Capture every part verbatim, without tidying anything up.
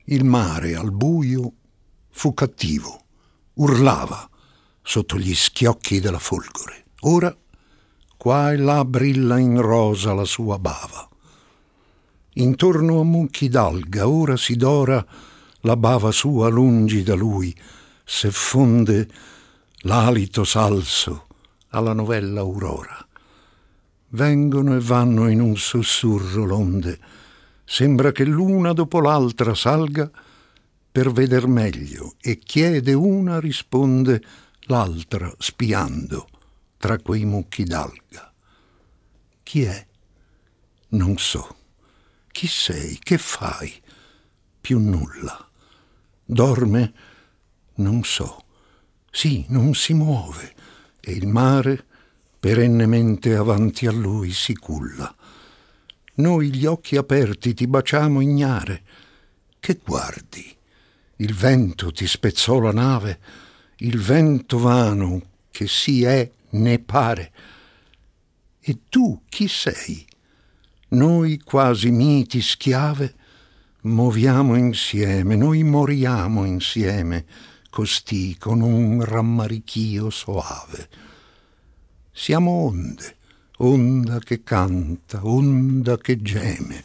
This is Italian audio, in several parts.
Il mare al buio fu cattivo, urlava sotto gli schiocchi della folgore. Ora qua e là brilla in rosa la sua bava. Intorno a mucchi d'alga ora si dora la bava sua lungi da lui, se fonde l'alito salso alla novella aurora. Vengono e vanno in un sussurro l'onde, sembra che l'una dopo l'altra salga per veder meglio, e chiede una, risponde l'altra spiando tra quei mucchi d'alga. Chi è? Non so. Chi sei? Che fai? Più nulla. Dorme? Non so. Sì, non si muove, e il mare perennemente avanti a lui si culla. Noi gli occhi aperti ti baciamo ignare. Che guardi? Il vento ti spezzò la nave, il vento vano che sì è né pare. E tu chi sei? Noi quasi miti schiave moviamo insieme, noi moriamo insieme, costì con un rammarichio soave. Siamo onde, onda che canta, onda che geme.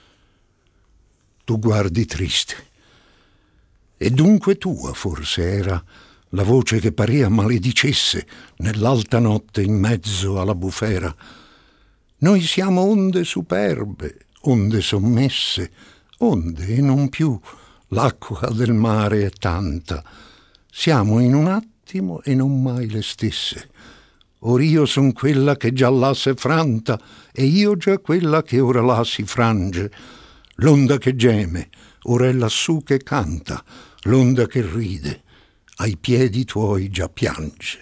Tu guardi triste. E dunque tua forse era la voce che parea maledicesse nell'alta notte in mezzo alla bufera. Noi siamo onde superbe, onde sommesse, onde e non più, l'acqua del mare è tanta. Siamo in un attimo e non mai le stesse. Or io son quella che già là s'è franta, e io già quella che ora là si frange. L'onda che geme, ora è lassù che canta, l'onda che ride, ai piedi tuoi già piange.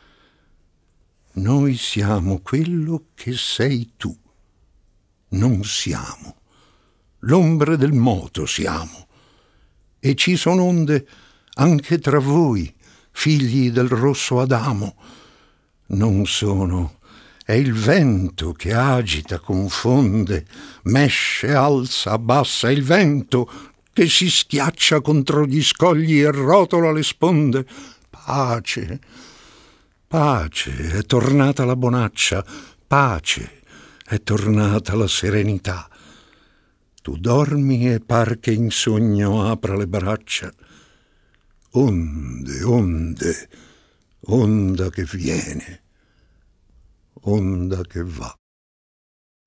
Noi siamo quello che sei tu. Non siamo. L'ombre del moto siamo. E ci sono onde anche tra voi, figli del rosso Adamo. Non sono. È il vento che agita, confonde, mesce, alza, abbassa, il vento che si schiaccia contro gli scogli e rotola le sponde. Pace, pace, è tornata la bonaccia, pace, è tornata la serenità. Tu dormi e par che in sogno apra le braccia. Onde, onde, onda che viene, onda che va.